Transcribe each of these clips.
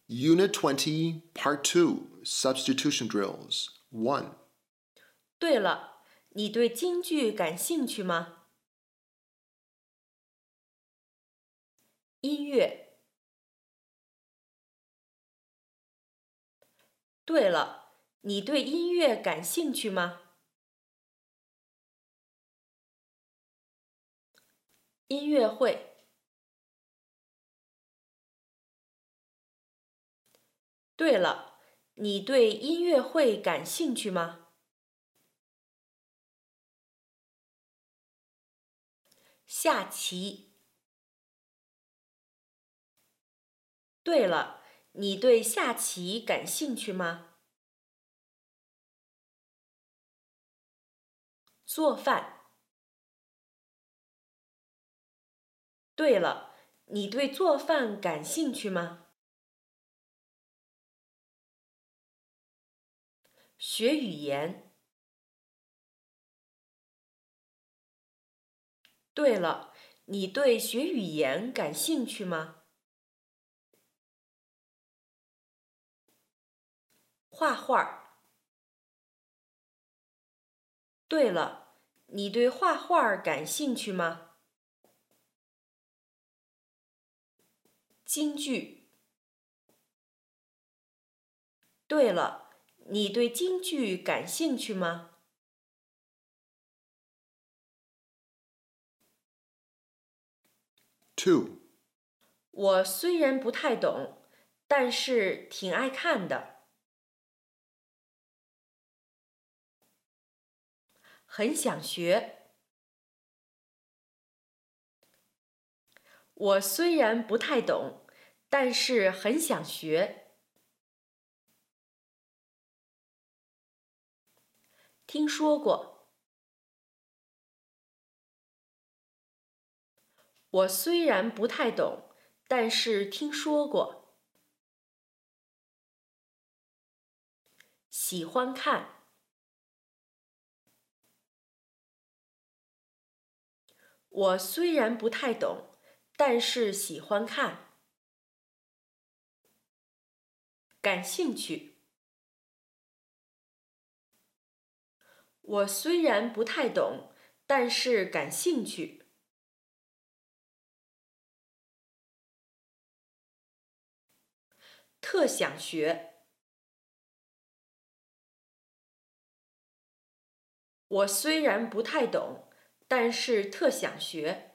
Unit 20, Part 2, Substitution Drills. 1. 对了，你对京剧感兴趣吗？音乐。对了，你对音乐感兴趣吗？音乐会。对了，你对音乐会感兴趣吗？下棋。对了，你对下棋感兴趣吗？做饭。对了，你对做饭感兴趣吗？学语言。对了，你对学语言感兴趣吗？画画。对了，你对画画感兴趣吗？京剧。对了，你对京剧感兴趣吗？ 2. 我虽然不太懂，但是挺爱看的，很想学。我虽然不太懂，但是很想学。听说过。我虽然不太懂，但是听说过。喜欢看。我虽然不太懂，但是喜欢看。感兴趣。我虽然不太懂，但是感兴趣。特想学。我虽然不太懂，但是特想学。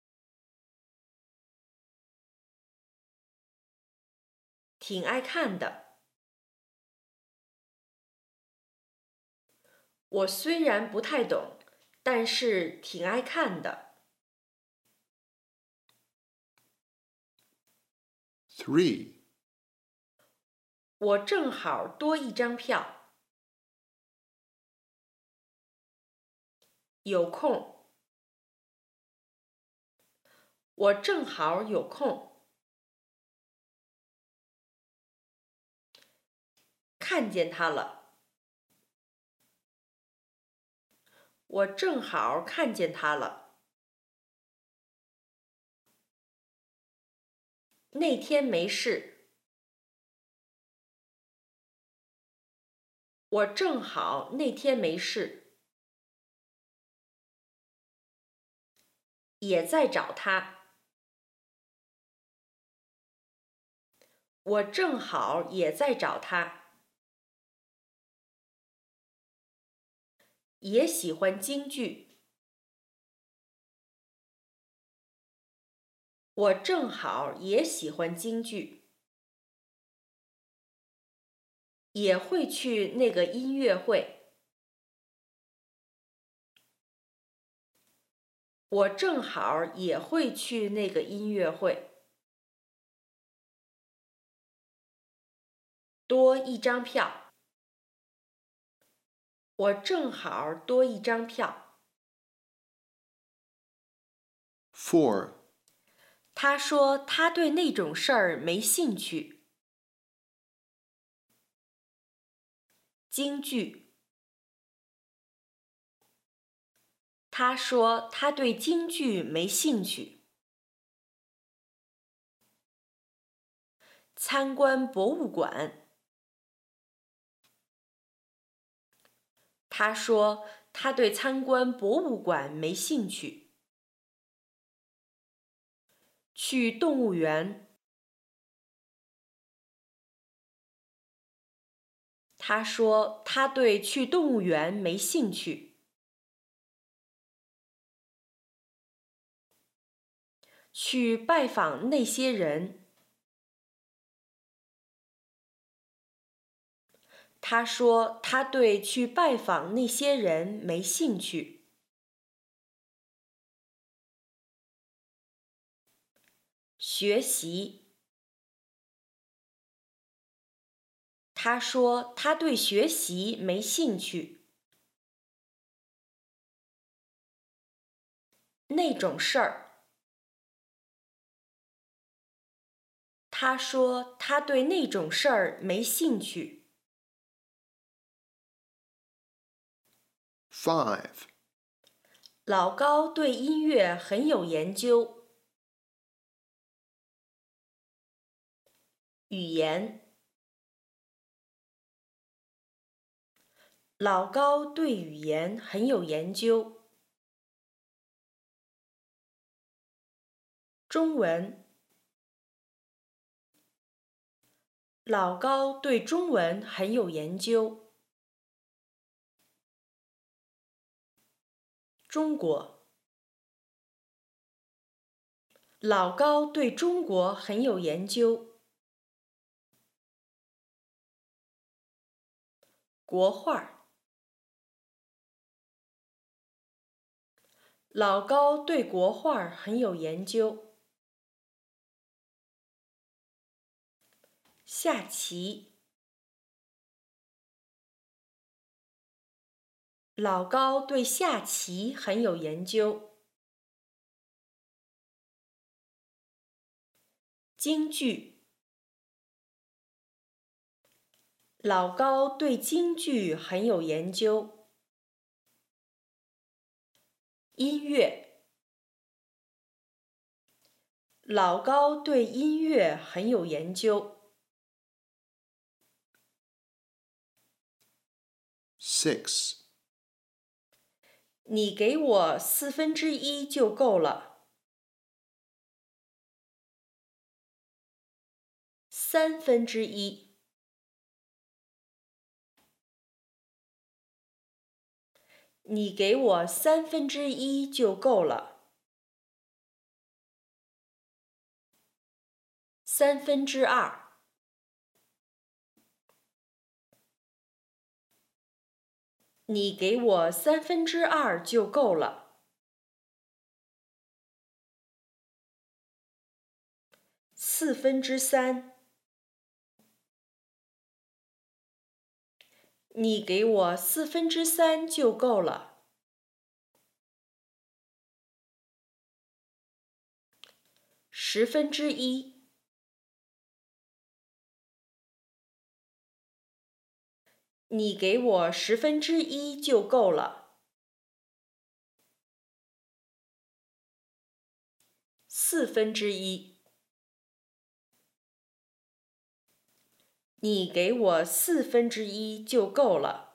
挺爱看的。我虽然不太懂，但是挺爱看的。 3. 我正好多一张票。有空。我正好有空。看见他了。我正好看见他了。那天没事。我正好那天没事。也在找他。我正好也在找他。也喜欢京剧。我正好也喜欢京剧。也会去那个音乐会。我正好也会去那个音乐会。多一张票。我正好多一张票。 4. 他说他对那种事儿没兴趣。京剧。他说他对京剧没兴趣。 参观博物馆。他说他对参观博物馆没兴趣。去动物园。他说他对去动物园没兴趣。去拜访那些人。他说他对去拜访那些人没兴趣。学习。他说他对学习没兴趣。那种事儿。他说他对那种事儿没兴趣。 5. 老高对音乐很有研究。语言。老高对语言很有研究。中文。老高对中文很有研究。中国。老高对中国很有研究。国画。老高对国画很有研究。下棋。老高对下棋很有研究。京剧。老高对京剧很有研究。音乐。老高对音乐很有研究。 6. 你给我1/4就够了。1/3。你给我1/3就够了。2/3。你给我2/3就够了。3/4。你给我3/4就够了。1/10。你给我1/10就够了。1/4。你给我1/4就够了。